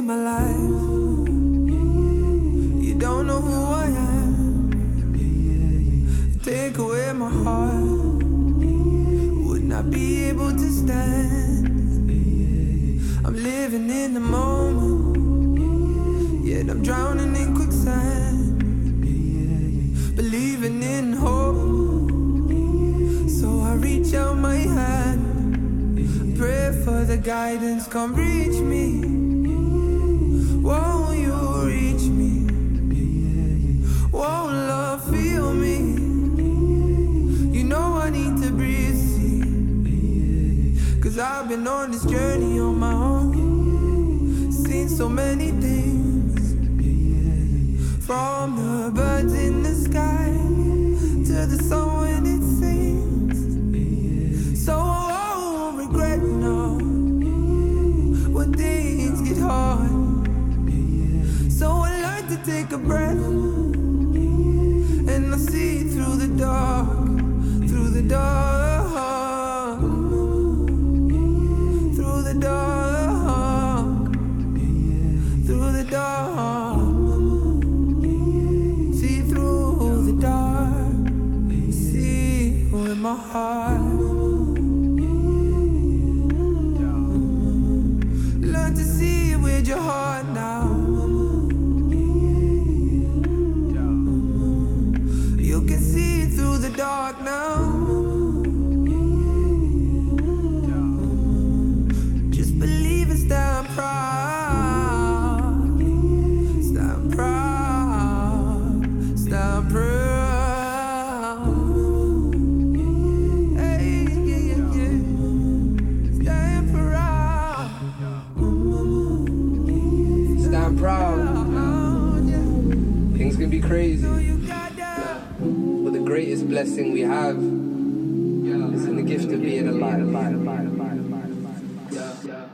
my life. You don't know who I am. Take away my heart, would not be able to stand. I'm living in the moment, yet I'm drowning in quicksand. Believing in hope, so I reach out my hand. Pray for the guidance, come reach me. Won't you reach me? Won't love feel me? You know I need to breathe, see. Cause I've been on this journey on my own, seen so many things, from the birds in the sky to the sun when it sings. So I won't regret now when things get hard. So I learn to take a breath, and I see through the dark, through the dark, through the dark, through the dark. See through the dark, see with my heart. Learn to see with your heart now. You can see through the dark now. Just believe and stand proud. Stand proud. Stand proud. Hey, yeah, yeah, yeah. Stand proud. Stand proud. Things can be crazy, but the greatest blessing we have is in the gift of being alive.